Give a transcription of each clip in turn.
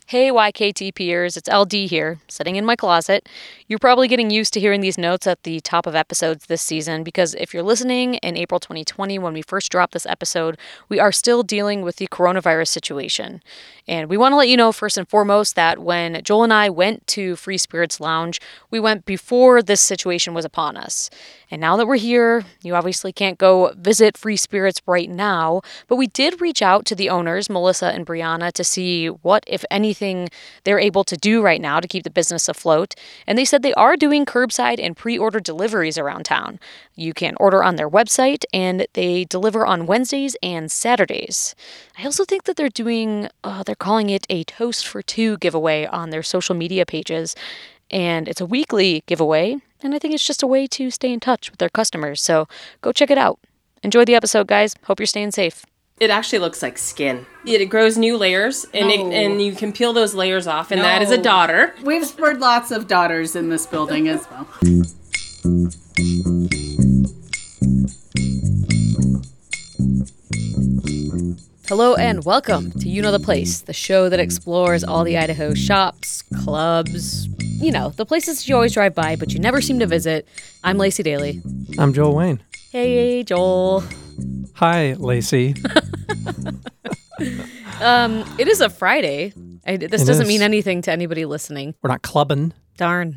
Hey YKTPers, it's LD here, sitting in my closet. You're probably getting used to hearing these notes at the top of episodes this season because if you're listening in April 2020 when we first dropped this episode, we are still dealing with the coronavirus situation. And we want to let you know first and foremost that when Joel and I went to Free Spirits Lounge, we went before this situation was upon us. And now that we're here, you obviously can't go visit Free Spirits right now, but we did reach out to the owners, Melissa and Brianna, to see what, if anything, they're able to do right now to keep the business afloat. And they said they are doing curbside and pre-order deliveries around town. You can order on their website, and they deliver on Wednesdays and Saturdays. I also think that they're doing, they're calling it a Toast for Two giveaway on their social media pages. And it's a weekly giveaway, and I think it's just a way to stay in touch with their customers. So go check it out. Enjoy the episode, guys. Hope you're staying safe. It actually looks like skin. It grows new layers, and and you can peel those layers off, and that is a daughter. We've spurred lots of daughters in this building as well. Hello and welcome to You Know the Place, the show that explores all the Idaho shops, clubs, the places you always drive by but you never seem to visit. I'm Lacey Daly. I'm Joel Wayne. Hey, Joel. Hi, Lacey. It is a Friday. This doesn't mean anything to anybody listening. We're not clubbing. Darn.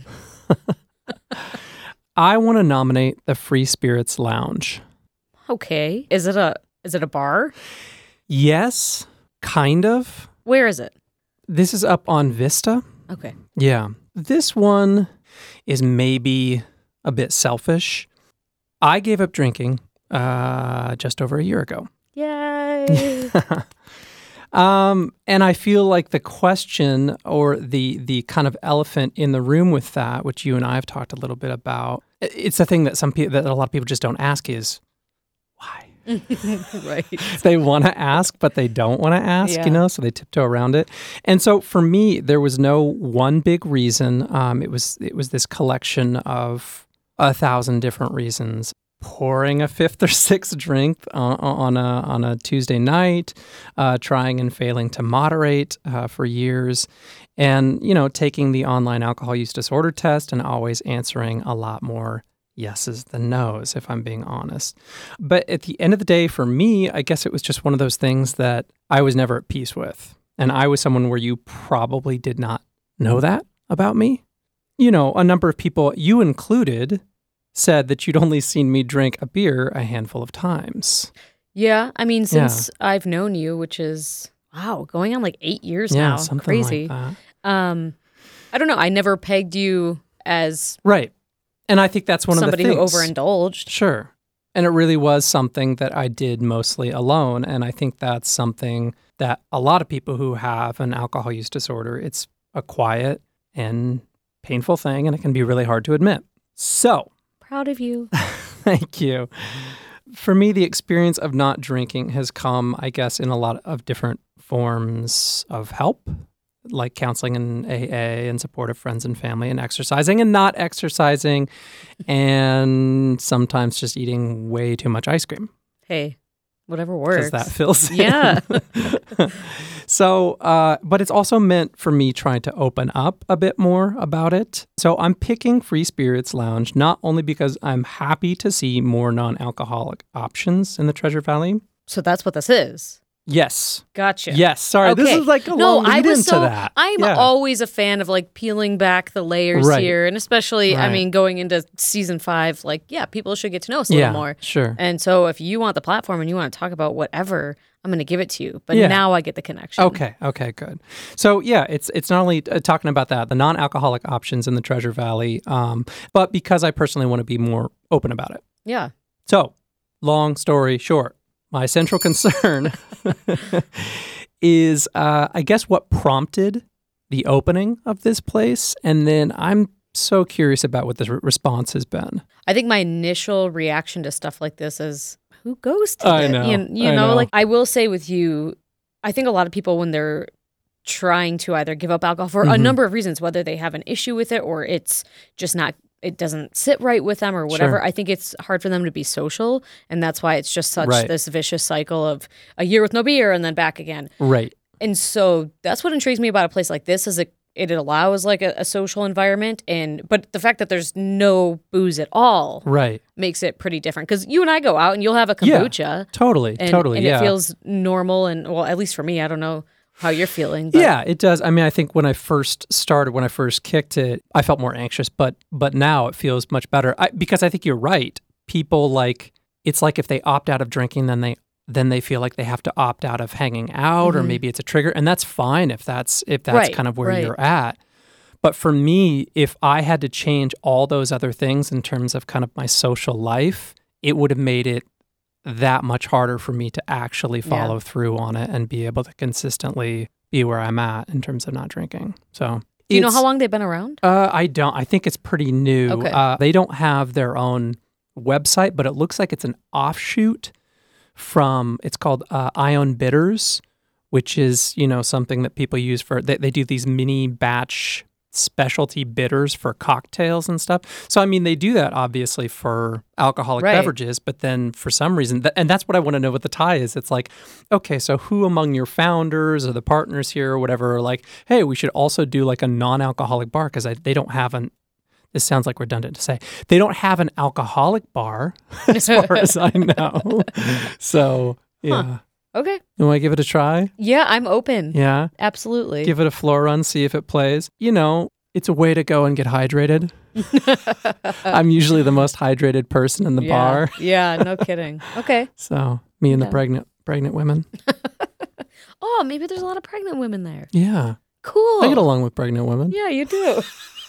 I want to nominate the Free Spirits Lounge. Okay. Is it a bar? Yes, kind of. Where is it? This is up on Vista. Okay. Yeah. This one is maybe a bit selfish. I gave up drinking just over a year ago. Yay. And I feel like the question or the kind of elephant in the room with that, which you and I have talked a little bit about, it's the thing that that a lot of people just don't ask is, why? Right. They want to ask, but they don't want to ask, so they tiptoe around it. And so for me, there was no one big reason. It was this collection of 1,000 different reasons. Pouring a fifth or sixth drink on a Tuesday night, trying and failing to moderate for years, and taking the online alcohol use disorder test and always answering a lot more yeses than nos, if I'm being honest. But at the end of the day, for me, I guess it was just one of those things that I was never at peace with, and I was someone where you probably did not know that about me. A number of people, you included, said that you'd only seen me drink a beer a handful of times. Yeah, I mean, since I've known you, which is, going on like 8 years now. Something crazy. like that. I don't know. I never pegged you as right. And I think that's one of the things. Somebody who overindulged. Sure. And it really was something that I did mostly alone. And I think that's something that a lot of people who have an alcohol use disorder, it's a quiet and painful thing, and it can be really hard to admit. So. Proud of you. Thank you. For me, the experience of not drinking has come, I guess, in a lot of different forms of help, like counseling and AA and support of friends and family and exercising and not exercising and sometimes just eating way too much ice cream. Hey, whatever works. Because that fills in. Yeah. So, but it's also meant for me trying to open up a bit more about it. So I'm picking Free Spirits Lounge not only because I'm happy to see more non-alcoholic options in the Treasure Valley. So that's what this is. Yes. Gotcha. Yes. Sorry. Okay. This is like a long lead into that. I'm always a fan of like peeling back the layers here. And especially, I mean, going into season 5, people should get to know us a little more. Sure. And so if you want the platform and you want to talk about whatever, I'm going to give it to you. But now I get the connection. Okay, good. So it's not only talking about that, the non-alcoholic options in the Treasure Valley, but because I personally want to be more open about it. Yeah. So, long story short, my central concern is, I guess, what prompted the opening of this place. And then I'm so curious about what the response has been. I think my initial reaction to stuff like this is, who goes to I it? know. You know, like I will say with you, I think a lot of people when they're trying to either give up alcohol for a number of reasons, whether they have an issue with it or it's just not, it doesn't sit right with them or whatever. Sure. I think it's hard for them to be social. And that's why it's just such Right. this vicious cycle of a year with no beer and then back again. Right. And so that's what intrigues me about a place like this is it allows like a social environment, but the fact that there's no booze at all makes it pretty different. Because you and I go out and you'll have a kombucha. Yeah, totally. And it feels normal. And well, at least for me, I don't know how you're feeling. But. Yeah, it does. I mean, I think when I first kicked it, I felt more anxious, but now it feels much better. Because I think you're right. People it's like if they opt out of drinking, then they feel like they have to opt out of hanging out, or maybe it's a trigger, and that's fine if that's kind of where you're at. But for me, if I had to change all those other things in terms of kind of my social life, it would have made it that much harder for me to actually follow through on it and be able to consistently be where I'm at in terms of not drinking. So, do you know how long they've been around? I don't. I think it's pretty new. Okay. They don't have their own website, but it looks like it's an offshoot from, it's called Ion Bitters, which is, something that people use for, they do these mini batch specialty bitters for cocktails and stuff. So, I mean, they do that obviously for alcoholic beverages, but then for some reason, and that's what I want to know what the tie is. It's like, okay, so who among your founders or the partners here or whatever are like, hey, we should also do like a non-alcoholic bar, because they don't have this sounds like redundant to say, they don't have an alcoholic bar as far as I know. So, yeah. Huh. Okay. You want to give it a try? Yeah, I'm open. Yeah? Absolutely. Give it a floor run, see if it plays. It's a way to go and get hydrated. I'm usually the most hydrated person in the bar. Yeah, no kidding. Okay. So, me and the pregnant women. Oh, maybe there's a lot of pregnant women there. Yeah. Cool. I get along with pregnant women. Yeah, you do.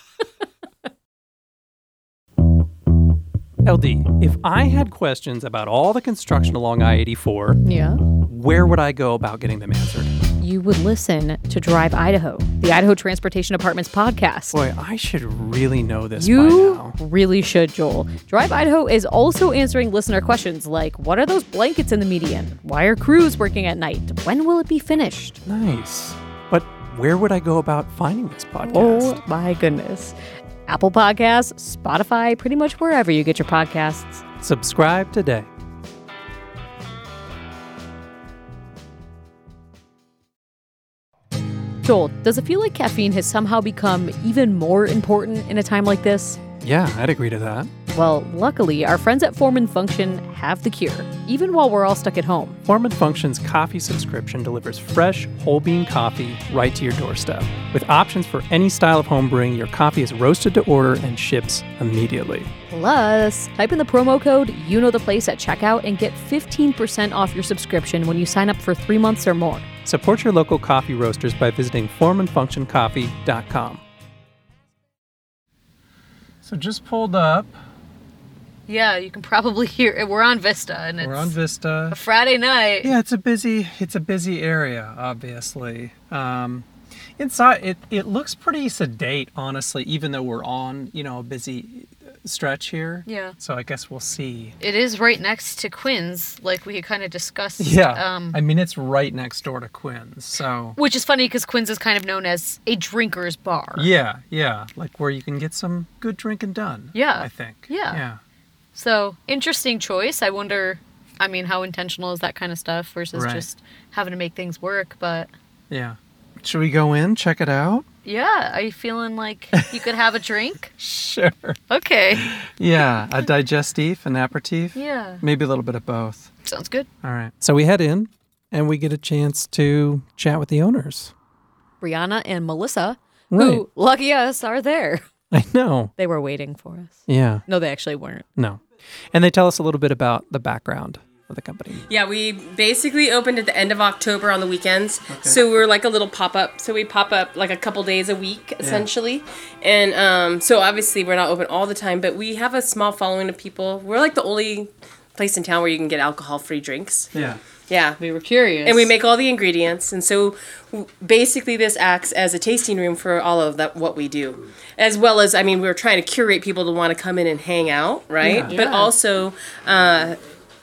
LD, if I had questions about all the construction along I-84, where would I go about getting them answered? You would listen to Drive Idaho, the Idaho Transportation Department's podcast. Boy, I should really know this by now. now. You really should, Joel. Drive Idaho is also answering listener questions like, what are those blankets in the median? Why are crews working at night? When will it be finished? Nice. But where would I go about finding this podcast? Oh, my goodness. Apple Podcasts, Spotify, pretty much wherever you get your podcasts. Subscribe today. Joel, does it feel like caffeine has somehow become even more important in a time like this? Yeah, I'd agree to that. Well, luckily, our friends at Form and Function have the cure, even while we're all stuck at home. Form and Function's coffee subscription delivers fresh, whole bean coffee right to your doorstep. With options for any style of home brewing, your coffee is roasted to order and ships immediately. Plus, type in the promo code You Know the Place at checkout and get 15% off your subscription when you sign up for 3 months or more. Support your local coffee roasters by visiting formandfunctioncoffee.com. So just pulled up. Yeah, you can probably hear it. We're on Vista, and we're on Vista. A Friday night. Yeah, it's a busy area, obviously. Inside, it looks pretty sedate, honestly, even though we're on, a busy stretch here. Yeah. So I guess we'll see. It is right next to Quinn's, like we kind of discussed. Yeah. I mean, it's right next door to Quinn's, so. Which is funny because Quinn's is kind of known as a drinker's bar. Yeah. Like where you can get some good drinking done. Yeah. I think. Yeah. So, interesting choice. I wonder, how intentional is that kind of stuff versus just having to make things work, but. Yeah. Should we go in, check it out? Yeah. Are you feeling like you could have a drink? Sure. Okay. Yeah. A digestif, an aperitif. Yeah. Maybe a little bit of both. Sounds good. All right. So we head in and we get a chance to chat with the owners. Brianna and Melissa, who, lucky us, are there. I know. They were waiting for us. Yeah. No, they actually weren't. No. And they tell us a little bit about the background of the company. Yeah, we basically opened at the end of October on the weekends. Okay. So we're like a little pop-up. So we pop up like a couple days a week, essentially. Yeah. And so obviously we're not open all the time, but we have a small following of people. We're like the only place in town where you can get alcohol-free drinks. Yeah. Yeah. We were curious. And we make all the ingredients. And so basically this acts as a tasting room for all of that, what we do. As well as, we're trying to curate people to want to come in and hang out, right? Yeah. But also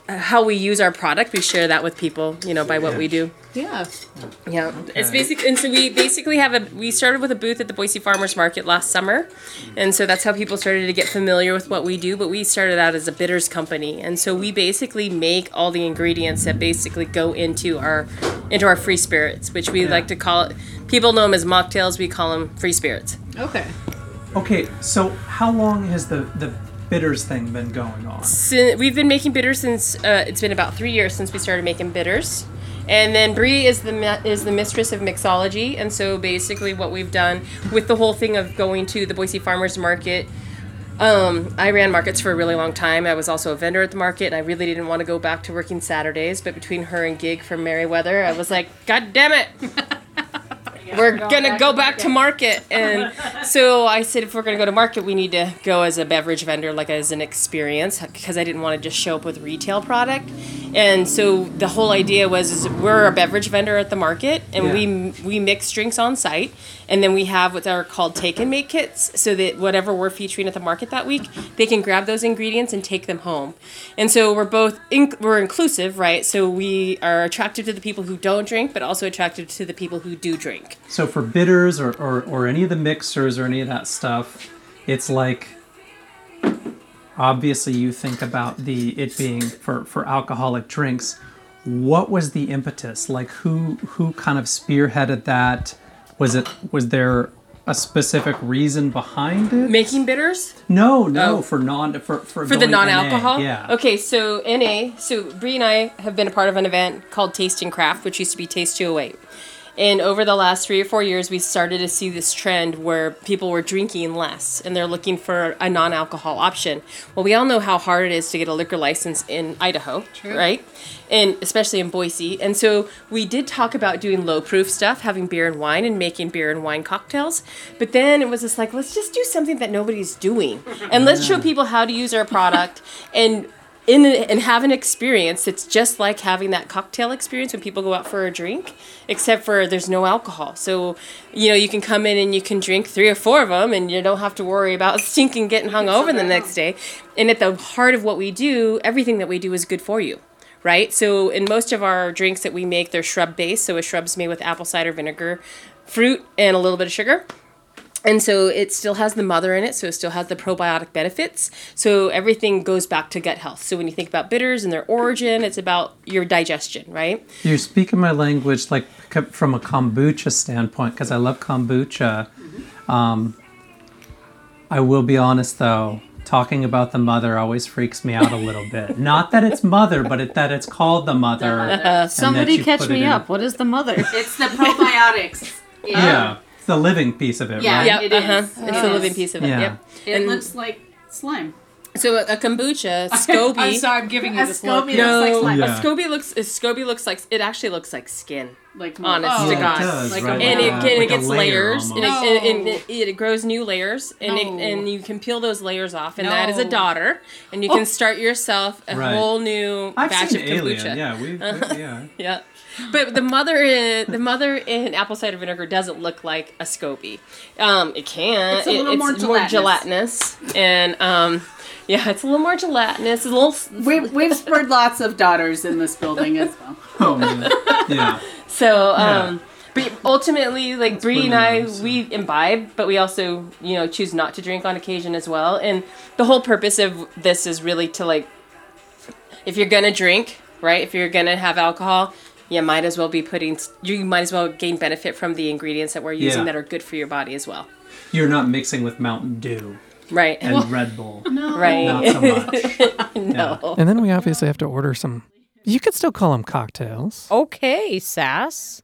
how we use our product. We share that with people, by what we do. Yeah. Yeah, it's basic, and so we basically we started with a booth at the Boise Farmers Market last summer, and so that's how people started to get familiar with what we do. But we started out as a bitters company, and so we basically make all the ingredients that basically go into our free spirits, which we like to call it. People know them as mocktails. We call them free spirits. Okay. Okay, so how long has the bitters thing been going on? We've been making bitters since it's been about 3 years since we started making bitters. And then Bree is the mistress of mixology, and so basically what we've done with the whole thing of going to the Boise Farmers Market, I ran markets for a really long time. I was also a vendor at the market, and I really didn't want to go back to working Saturdays, but between her and Gig from Merriweather, I was like, God damn it! We're going to go back to market. And so I said, if we're going to go to market, we need to go as a beverage vendor, like as an experience, because I didn't want to just show up with retail product. And so the whole idea was we're a beverage vendor at the market, and we mix drinks on site. And then we have what are called take and make kits, so that whatever we're featuring at the market that week, they can grab those ingredients and take them home. And so we're both we're inclusive, right? So we are attractive to the people who don't drink, but also attractive to the people who do drink. So for bitters or any of the mixers or any of that stuff, it's like, obviously you think about it being for alcoholic drinks. What was the impetus? Like who kind of spearheaded that? Was there a specific reason behind it? Making bitters? No, for the non-alcohol? NA, yeah. Okay, so NA, so Bree and I have been a part of an event called Taste and Craft, which used to be Taste 208. And over the last 3 or 4 years, we started to see this trend where people were drinking less and they're looking for a non-alcohol option. Well, we all know how hard it is to get a liquor license in Idaho, right? And especially in Boise. And so we did talk about doing low-proof stuff, having beer and wine and making beer and wine cocktails. But then it was just like, let's just do something that nobody's doing. And let's show people how to use our product and have an experience that's just like having that cocktail experience when people go out for a drink, except for there's no alcohol. So, you can come in and you can drink 3 or 4 of them and you don't have to worry about stinking getting hung over the next day. And at the heart of what we do, everything that we do is good for you, right? So in most of our drinks that we make, they're shrub-based. So a shrub's made with apple cider vinegar, fruit, and a little bit of sugar. And so it still has the mother in it, so it still has the probiotic benefits. So everything goes back to gut health. So when you think about bitters and their origin, it's about your digestion, right? You're speaking my language like from a kombucha standpoint, because I love kombucha. I will be honest, though, talking about the mother always freaks me out a little bit. Not that it's mother, but that it's called the mother. Somebody catch me up. What is the mother? It's the probiotics. Yeah. The living piece of it, yeah, right? Yeah, it is. It's the living piece of it. Yeah. Yep. It looks like slime. So a kombucha, SCOBY. I'm sorry, I'm giving you this look. No, looks like slime. a SCOBY looks like it actually looks like skin. Like honest to Yeah, God. it does, Like right? And it Like a gets layer layers, almost. and it grows new layers, and No. and you can peel those layers off, and No. that is a daughter, and you can start yourself a Right. whole new I've batch seen of Alien. kombucha. Yeah, yeah. Yeah. But the mother in apple cider vinegar doesn't look like a SCOBY. It can. It's a little more gelatinous, and it's a little more gelatinous. It's a little. We've spurred lots of daughters in this building as well. Oh man. Yeah. So, Yeah. but ultimately, like Bree and I, nice. we imbibe, but we also, choose not to drink on occasion as well. And the whole purpose of this is really to if you're gonna drink, right? If you're gonna have alcohol, you might as well gain benefit from the ingredients that we're using Yeah. that are good for your body as well. You're not mixing with Mountain Dew Right. and Red Bull. Right. Not so much. No. And then we obviously have to order some. You could still call them cocktails. Okay, Sass.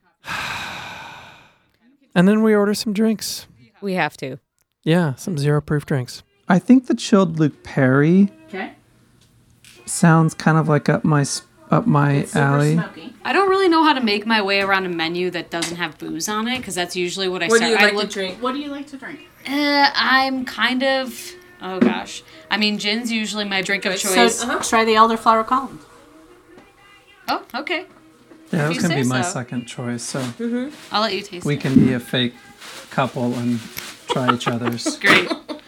And then we order some drinks. We have to. Yeah, some 0-proof drinks. I think the chilled Luke Perry Okay. sounds kind of like up my alley. Smoky. I don't really know how to make my way around a menu that doesn't have booze on it, because that's usually what I What start. do you I like to look- drink? What do you like to drink? I'm kind of. Oh gosh. I mean, gin's usually my drink of So choice. try the elderflower Collins. Oh, okay. Yeah, that was you going to be say my so. second choice. So I'll let you taste we it. can be a fake couple and try each other's. Great.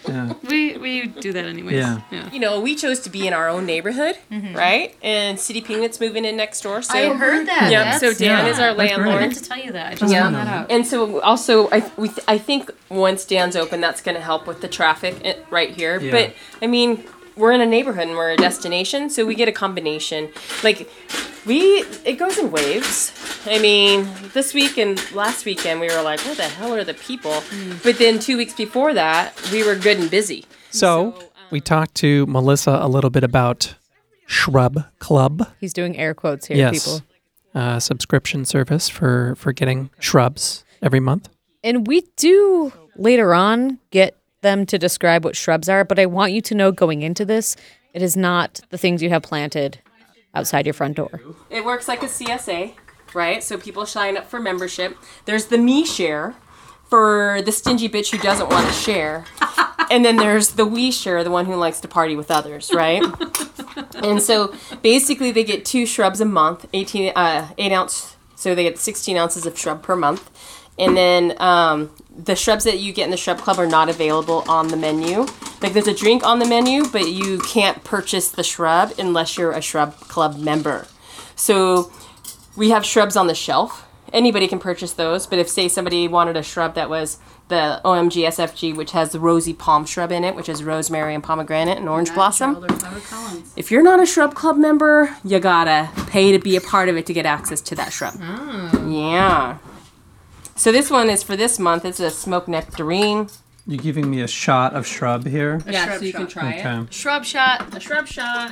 Yeah. We do that anyways. Yeah. You know, we chose to be in our own neighborhood, right? And City Peanuts moving in next door. So I heard that. Yeah, so Dan is our That's great. I landlord. meant to tell you that. I just found that out. And so also, I think once Dan's open, that's going to help with the traffic right here. Yeah. But I mean, we're in a neighborhood and we're a destination, so we get a combination. Like it goes in waves. I mean, this week and last weekend we were like, where the hell are the people? But then 2 weeks before that, we were good and busy. So we talked to Melissa a little bit about Shrub Club. He's doing air quotes here, Yes. people. Subscription service for getting shrubs every month. And we do later on get them to describe what shrubs are, but I want you to know going into this, it is not the things you have planted outside your front door. It works like a CSA, right? So people sign up for membership. There's the me share for the stingy bitch who doesn't want to share. And then there's the we share, the one who likes to party with others, right? And so basically they get 2 shrubs a month, 8 ounce. So they get 16 ounces of shrub per month. And then the shrubs that you get in the Shrub Club are not available on the menu. Like there's a drink on the menu, but you can't purchase the shrub unless you're a Shrub Club member. So we have shrubs on the shelf. Anybody can purchase those, but if say somebody wanted a shrub that was the OMG SFG, which has the rosy palm shrub in it, which is rosemary and pomegranate and orange blossom. If you're not a Shrub Club member, you gotta pay to be a part of it to get access to that shrub. Yeah. So this one is for this month. It's a smoked nectarine. You giving me a shot of shrub here? Yeah, so you can try it. Okay. Shrub shot. A shrub shot.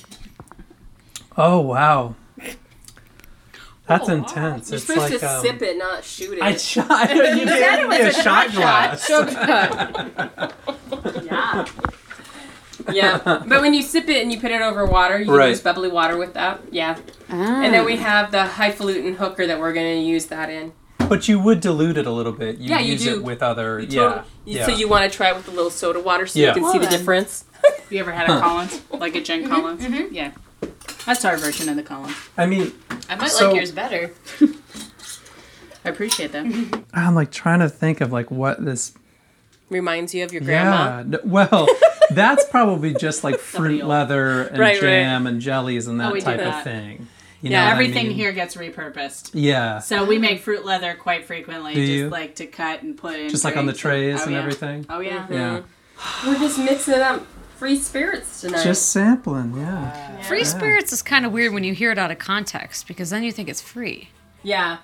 Oh wow, that's intense. You're It's supposed like to sip it, not shoot it. I shot. You gave me a shot glass. Yeah. Yeah. But when you sip it and you put it over water, you can Right. use bubbly water with that. Yeah. And then we have the highfalutin hooker that we're going to use that in. But you would dilute it a little bit. You Yeah, you use do. it with other. So you want to try it with a little soda water so you can see the difference. You ever had a Collins? Like a Jen Collins? Yeah. That's our version of the Collins. I mean, I might So- like yours better. I appreciate that. I'm like trying to think of like what this. Reminds you of your grandma. Yeah. Well, that's probably just like fruit leather and Right, jam and jellies and that we do type of that. thing. You Yeah, know what I Everything mean? here gets repurposed. Yeah. So we make fruit leather quite frequently, Do just you? like to cut and put in. Just like on the drinks trays oh, and yeah. everything. Oh yeah. Yeah. We're just mixing up free spirits tonight. Just sampling. Yeah. Free spirits is kind of weird when you hear it out of context because then you think it's free. Yeah.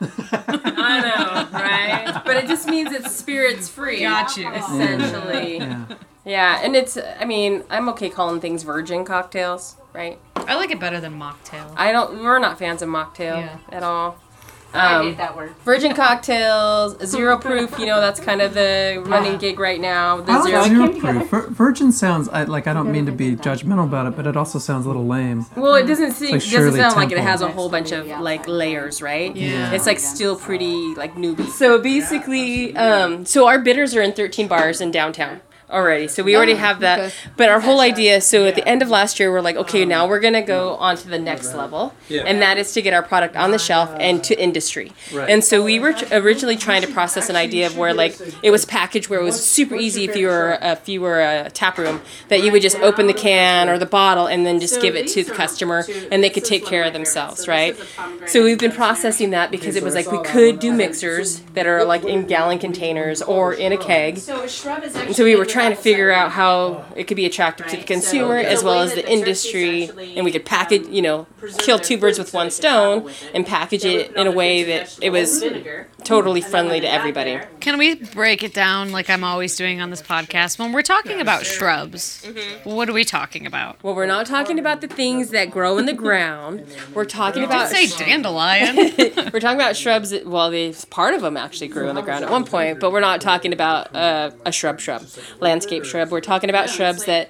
I know, right? But it just means it's spirits free. Got you. Essentially. Yeah. Yeah, and it's, I mean, I'm okay calling things virgin cocktails, right? I like it better than mocktail. We're not fans of mocktail Yeah. at all. I hate that word. Virgin cocktails, 0 proof, you know, that's kind of the running gig right now. The I like zero. zero proof. Virgin sounds I don't mean to be judgmental about it, but it also sounds a little lame. Well, it doesn't like doesn't Shirley sound like it Temple. has a whole bunch of like layers, right? Yeah. It's like still pretty like newbie. So basically, so our bitters are in 13 bars in downtown already. So we already have that. okay. But our whole idea, so at the end of last year, we're like, okay, now we're gonna go on to the next level, Yeah. and that is to get our product on the shelf and to industry. Right. And so we were originally trying to process an idea of where like it was packaged where it was super easy if you were a tap room that you would just open the can or the bottle and then just give it to the customer and they could take care of themselves, right? So we've been processing that because it was like we could do mixers that are like in gallon containers or in a keg. So a shrub is And so we were trying to figure out how it could be attractive to the consumer as well as the industry, and we could package, you know, kill 2 birds with 1 stone and package it in a way that it was totally friendly to everybody. Can we break it down like I'm always doing on this podcast? When we're talking about shrubs, what are we talking about? Well, we're not talking about the things that grow in the ground. We're talking about Say dandelion. we're talking about shrubs that, well, part of them actually grew in the ground at one point, but we're not talking about a shrub, landscape shrub. We're talking about shrubs that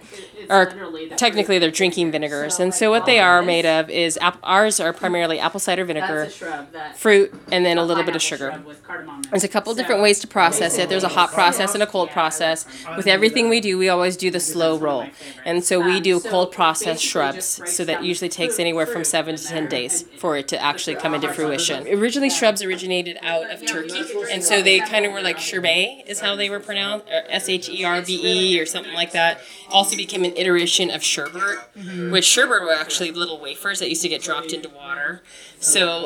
or technically they're drinking vinegars. And so what they are made of is, ours are primarily apple cider vinegar, fruit, and then a little bit of sugar. There's a couple different ways to process it. There's a hot process and a cold process. With everything we do, we always do the slow roll. And so we do cold process shrubs. So that usually takes anywhere from 7 to 10 days for it to actually come into fruition. Originally, shrubs originated out of Turkey. And so they kind of were like sherbet is how they were pronounced, or Sherbe or something like that. Also became an iteration of sherbet, which sherbet were actually little wafers that used to get dropped into water. So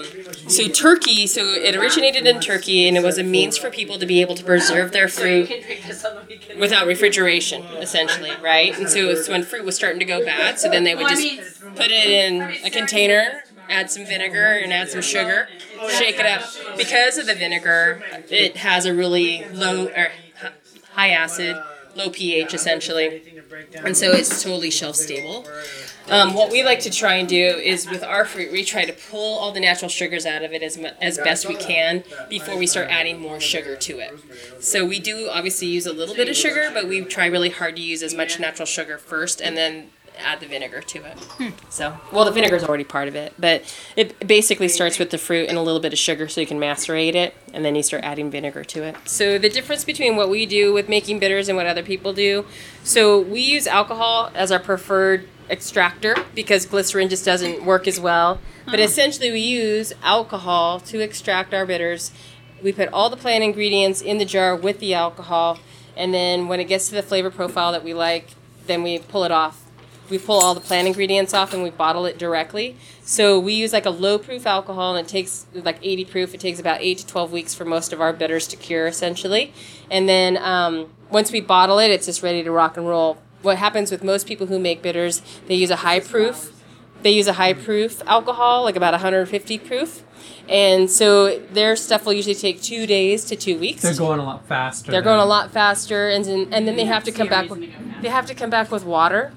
Turkey, so it originated in Turkey, and it was a means for people to be able to preserve their fruit without refrigeration, essentially, right? And so it's when fruit was starting to go bad, so then they would just put it in a container, add some vinegar and add some sugar, shake it up. Because of the vinegar, it has a really low or high acid, low pH essentially, and so it's totally shelf stable. What we like to try and do is with our fruit, we try to pull all the natural sugars out of it as best we can before we start adding more sugar to it. So we do obviously use a little bit of sugar, but we try really hard to use as much natural sugar first and then add the vinegar to it. So, well, the vinegar is already part of it, but it basically starts with the fruit and a little bit of sugar so you can macerate it, and then you start adding vinegar to it. So the difference between what we do with making bitters and what other people do, so we use alcohol as our preferred extractor because glycerin just doesn't work as well. But essentially we use alcohol to extract our bitters. We put all the plant ingredients in the jar with the alcohol, and then when it gets to the flavor profile that we like, then we pull it off. We pull all the plant ingredients off and we bottle it directly. So we use like a low proof alcohol, and it takes like 80 proof. It takes about 8 to 12 weeks for most of our bitters to cure essentially. And then once we bottle it, it's just ready to rock and roll. What happens with most people who make bitters, they use a high proof alcohol, like about 150 proof. And so their stuff will usually take 2 days to 2 weeks. They're going a lot faster. They're going a lot faster, and then they have to come back with water.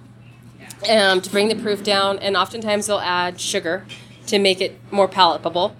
To bring the proof down, and oftentimes they'll add sugar to make it more palatable,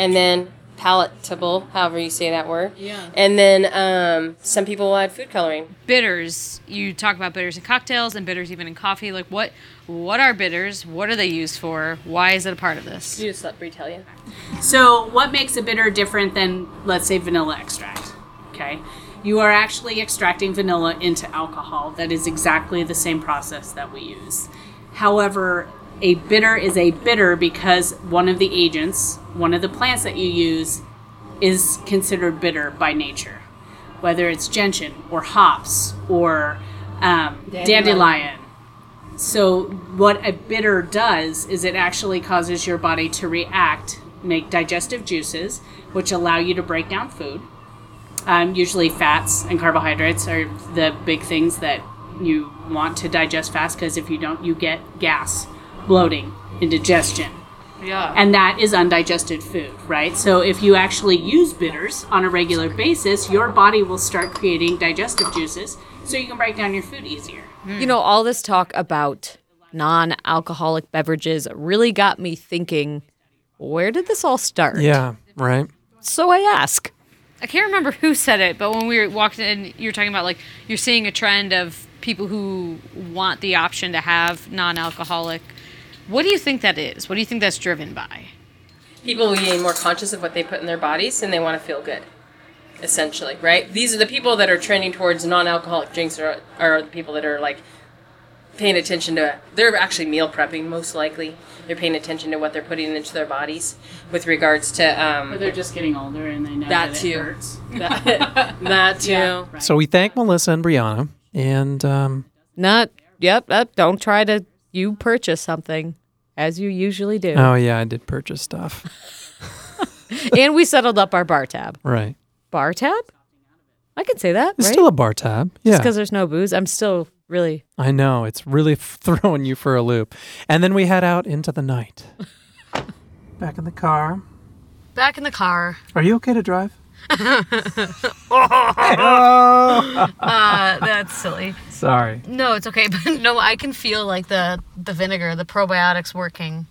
however you say that word. Yeah. And then some people will add food coloring. Bitters. You talk about bitters in cocktails and bitters even in coffee. Like what are bitters? What are they used for? Why is it a part of this? You just let Bree tell you. So what makes a bitter different than, let's say, vanilla extract? Okay. You are actually extracting vanilla into alcohol. That is exactly the same process that we use. However, a bitter is a bitter because one of the agents, one of the plants that you use, is considered bitter by nature. Whether it's gentian or hops or dandelion. So what a bitter does is it actually causes your body to react, make digestive juices, which allow you to break down food. Usually fats and carbohydrates are the big things that you want to digest fast, because if you don't, you get gas, bloating, indigestion. Yeah. And that is undigested food, right? So if you actually use bitters on a regular basis, your body will start creating digestive juices so you can break down your food easier. You know, all this talk about non-alcoholic beverages really got me thinking, where did this all start? Yeah, right. So I ask. I can't remember who said it, but when we walked in, you were talking about, like, you're seeing a trend of people who want the option to have non-alcoholic. What do you think that is? What do you think that's driven by? People being more conscious of what they put in their bodies, and they want to feel good, essentially, right? These are the people that are trending towards non-alcoholic drinks are the people that are, like, paying attention to, they're actually meal prepping, most likely. They're paying attention to what they're putting into their bodies with regards to... Or they're just getting older and they know that it too. hurts. That too. Yeah, right. So we thank Melissa and Brianna, and Don't try to purchase something, as you usually do. oh yeah, I did purchase stuff. And we settled up our bar tab. Right. Bar tab? I can say that, It's right? still a bar tab. Yeah. Just because there's no booze, I'm still really... I know. It's really throwing you for a loop. And then we head out into the night. Back in the car. Back in the car. Are you okay to drive? That's silly. Sorry. No, it's okay. But no, I can feel like the vinegar, the probiotics working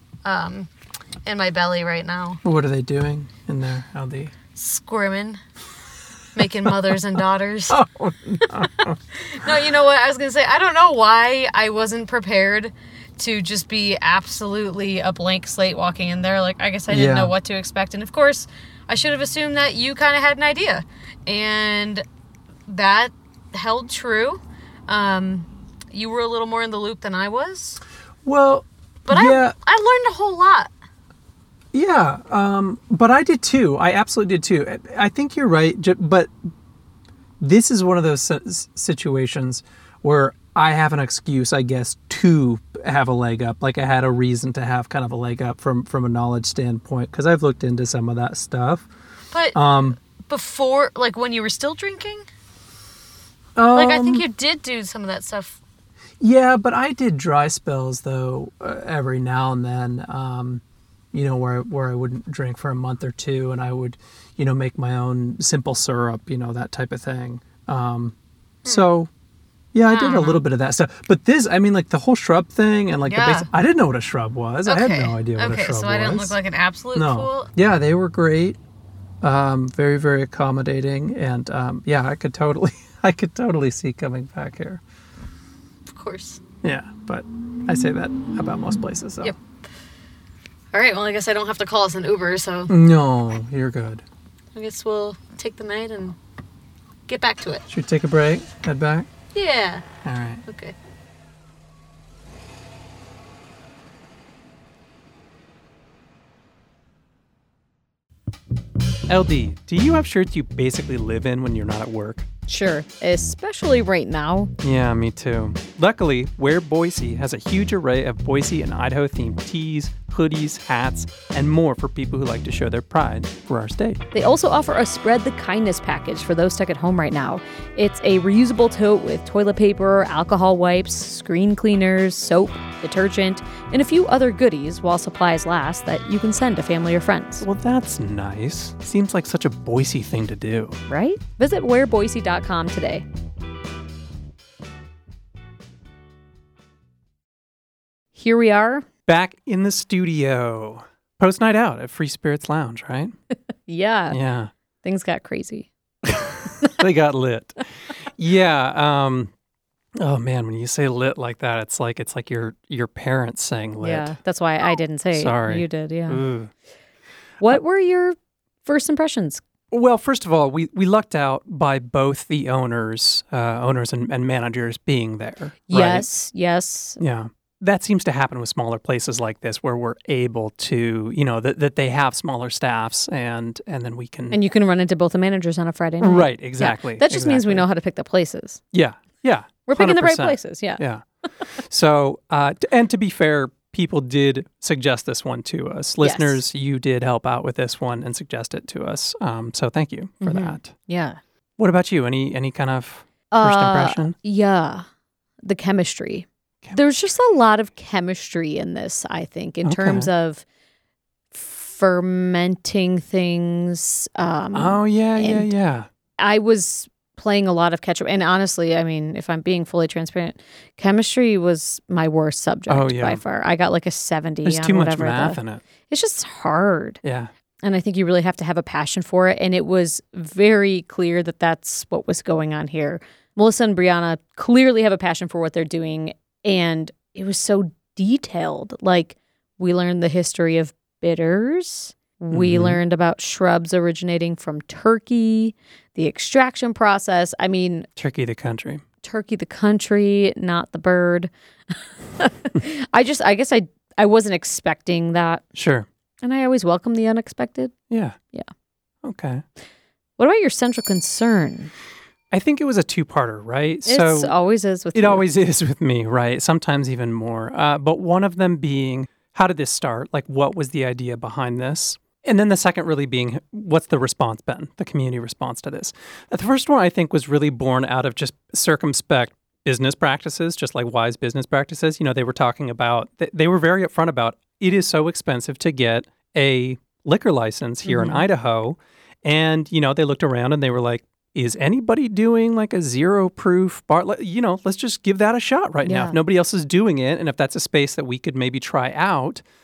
in my belly right now. What are they doing in there? How they... Squirming. Making mothers and daughters. Oh, no. No, you know what? I was going to say, I don't know why I wasn't prepared to just be absolutely a blank slate walking in there. Like, I guess I didn't know what to expect. And of course, I should have assumed that you kind of had an idea. And that held true. You were a little more in the loop than I was. Well, but I learned a whole lot. Yeah, but I did too. I absolutely did too. I think you're right, but this is one of those situations where I have an excuse, I guess, to have a leg up. Like I had a reason to have kind of a leg up from a knowledge standpoint because I've looked into some of that stuff. But before, like when you were still drinking? Like I think you did do some of that stuff. Yeah, but I did dry spells though every now and then. You know, where I wouldn't drink for a month or two, and I would, you know, make my own simple syrup, you know, that type of thing. So, yeah, I did a little bit of that stuff. But this, I mean, like the whole shrub thing and like the basic, I didn't know what a shrub was. Okay. I had no idea what a shrub was. Okay, so I didn't look like an absolute fool? Yeah, they were great. Very, very accommodating. And yeah, I could totally see coming back here. Of course. Yeah, but I say that about most places. So. Yep. All right, well, I guess I don't have to call us an Uber, so... No, you're good. I guess we'll take the night and get back to it. Should we take a break? Head back? Yeah. All right. Okay. LD, do you have shirts you basically live in when you're not at work? Sure, especially right now. Yeah, me too. Luckily, Wear Boise has a huge array of Boise and Idaho themed tees, hoodies, hats, and more for people who like to show their pride for our state. They also offer a Spread the Kindness package for those stuck at home right now. It's a reusable tote with toilet paper, alcohol wipes, screen cleaners, soap, detergent, and a few other goodies while supplies last that you can send to family or friends. Well, that's nice. Seems like such a Boise thing to do. Right? Visit wearboise.com today. Here we are. Back in the studio. Post night out at Free Spirits Lounge, right? Yeah. Yeah. Things got crazy. They got lit. Yeah. Oh man, when you say lit like that, it's like your parents saying lit. Yeah. That's why I didn't say it. Sorry. You did, yeah. Ooh. What were your first impressions? Well, first of all, we lucked out by both the owners and managers being there. Right? Yes. Yeah. That seems to happen with smaller places like this where we're able to, you know, that they have smaller staffs and then we can... And you can run into both the managers on a Friday night. Right, exactly. Yeah. That just means we know how to pick the places. Yeah. We're picking 100%. the right places, yeah. Yeah. So, and to be fair, people did suggest this one to us. Listeners, you did help out with this one and suggest it to us. So thank you for that. Yeah. What about you? Any kind of first impression? Yeah. The chemistry. There's just a lot of chemistry in this, I think, in terms of fermenting things. Yeah. I was playing a lot of catch up. And honestly, I mean, if I'm being fully transparent, chemistry was my worst subject by far. I got like a 70 There's on too much whatever math in it. It's just hard. Yeah. And I think you really have to have a passion for it. And it was very clear that that's what was going on here. Melissa and Brianna clearly have a passion for what they're doing. And it was so detailed. Like, we learned the history of bitters. We learned about shrubs originating from Turkey, the extraction process. I mean... Turkey the country. Turkey the country, not the bird. I guess I wasn't expecting that. Sure. And I always welcome the unexpected. Yeah. Yeah. Okay. What about your central concern? I think it was a two-parter, right? It always is with you. It always is with me, right? Sometimes even more. But one of them being, how did this start? Like, what was the idea behind this? And then the second really being, what's the response been, the community response to this? The first one, I think, was really born out of just circumspect business practices, just like wise business practices. You know, they were talking about, they were very upfront about, it is so expensive to get a liquor license here in Idaho. And, you know, they looked around and they were like, is anybody doing like a zero proof bar? You know, let's just give that a shot right now. If nobody else is doing it, and if that's a space that we could maybe try out,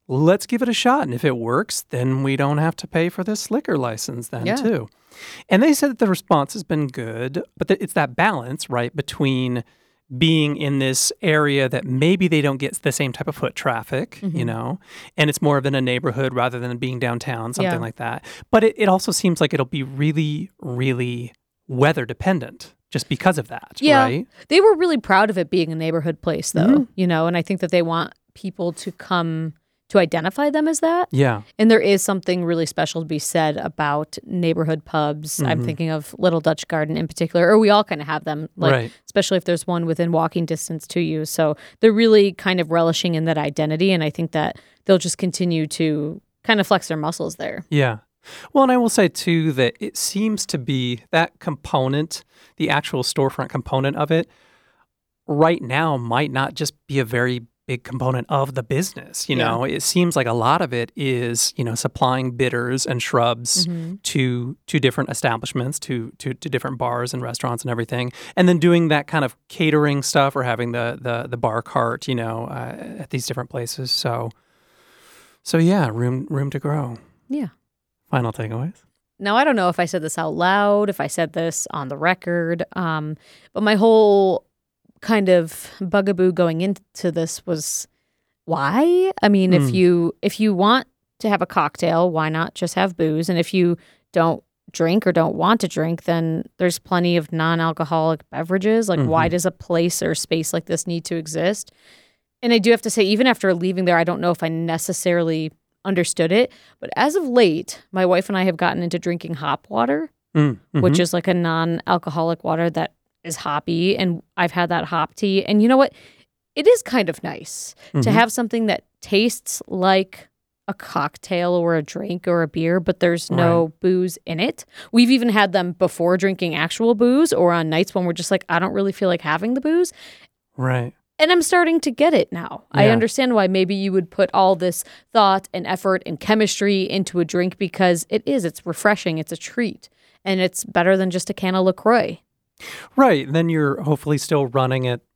let's give it a shot. And if it works, then we don't have to pay for this liquor license then too. And they said that the response has been good, but it's that balance, right, between being in this area that maybe they don't get the same type of foot traffic, you know, and it's more of in a neighborhood rather than being downtown, something like that. But it also seems like it'll be really, really weather dependent just because of that, right? They were really proud of it being a neighborhood place, though, you know, and I think that they want people to come to identify them as that. Yeah. And there is something really special to be said about neighborhood pubs. I'm thinking of Little Dutch Garden in particular, or we all kind of have them, like especially if there's one within walking distance to you. So they're really kind of relishing in that identity, and I think that they'll just continue to kind of flex their muscles there. Yeah. Well, and I will say, too, that it seems to be that component, the actual storefront component of it, right now might not just be a very big component of the business. You know, it seems like a lot of it is, you know, supplying bitters and shrubs to different establishments, to different bars and restaurants and everything, and then doing that kind of catering stuff or having the bar cart, you know, at these different places. So yeah, room to grow. Yeah. Final takeaways. Now, I don't know if I said this out loud, if I said this on the record, but my whole kind of bugaboo going into this was why? I mean, if you want to have a cocktail, why not just have booze? And if you don't drink or don't want to drink, then there's plenty of non-alcoholic beverages. Like, why does a place or space like this need to exist? And I do have to say, even after leaving there, I don't know if I necessarily understood it. But as of late, my wife and I have gotten into drinking hop water, which is like a non-alcoholic water that is hoppy, and I've had that hop tea. And you know what? It is kind of nice to have something that tastes like a cocktail or a drink or a beer, but there's no booze in it. We've even had them before drinking actual booze or on nights when we're just like, I don't really feel like having the booze. Right. And I'm starting to get it now. I understand why maybe you would put all this thought and effort and chemistry into a drink, because it's refreshing, it's a treat, and it's better than just a can of LaCroix. Right. Then you're hopefully still running at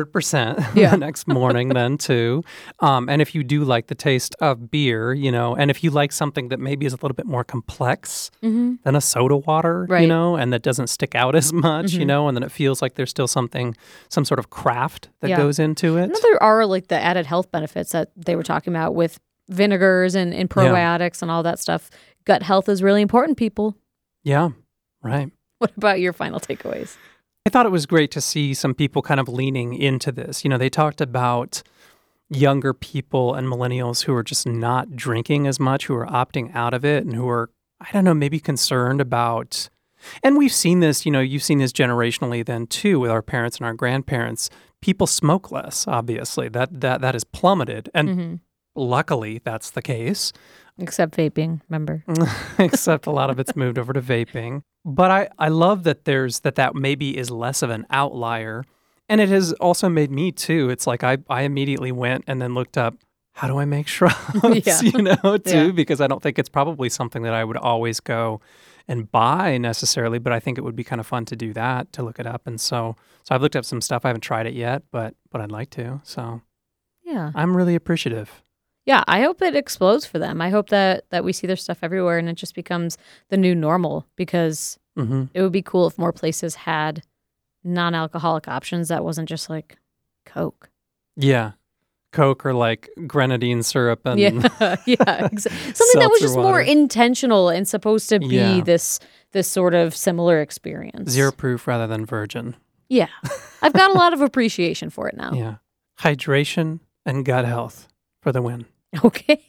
100% the next morning then too. And if you do like the taste of beer, you know, and if you like something that maybe is a little bit more complex than a soda water, you know, and that doesn't stick out as much, you know, and then it feels like there's still some sort of craft that goes into it. And there are like the added health benefits that they were talking about with vinegars and probiotics and all that stuff. Gut health is really important, people. Yeah, right. What about your final takeaways? I thought it was great to see some people kind of leaning into this. You know, they talked about younger people and millennials who are just not drinking as much, who are opting out of it, and who are, I don't know, maybe concerned about, and we've seen this, you know, you've seen this generationally then too with our parents and our grandparents. People smoke less, obviously. That has plummeted. And luckily that's the case. Except vaping, remember? Except a lot of it's moved over to vaping. But I love that that maybe is less of an outlier. And it has also made me too. It's like I immediately went and then looked up, how do I make shrubs, you know, too? Because I don't think it's probably something that I would always go and buy necessarily, but I think it would be kind of fun to do that, to look it up. And so I've looked up some stuff. I haven't tried it yet, but I'd like to. So yeah, I'm really appreciative. Yeah, I hope it explodes for them. I hope that we see their stuff everywhere and it just becomes the new normal, because it would be cool if more places had non-alcoholic options that wasn't just like Coke. Yeah. Coke or like grenadine syrup and something that was just more intentional and supposed to be this sort of similar experience. 0 proof rather than virgin. Yeah. I've got a lot of appreciation for it now. Yeah. Hydration and gut health for the win. Okay.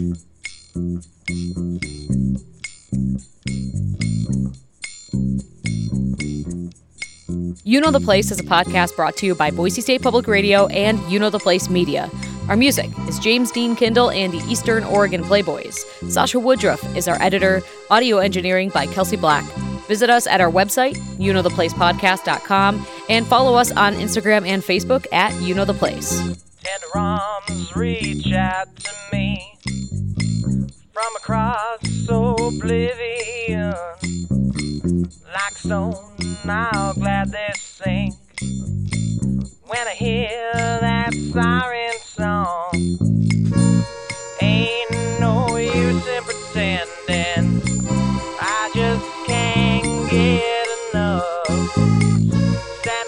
You Know the Place is a podcast brought to you by Boise State Public Radio and You Know the Place Media. Our music is James Dean Kindle and the Eastern Oregon Playboys. Sasha Woodruff is our editor. Audio engineering by Kelsey Black. Visit us at our website, youknowtheplacepodcast.com, and follow us on Instagram and Facebook at You Know the Place. Tender arms reach out to me from across oblivion. Like stone, I'll gladly sink when I hear that siren song. Stand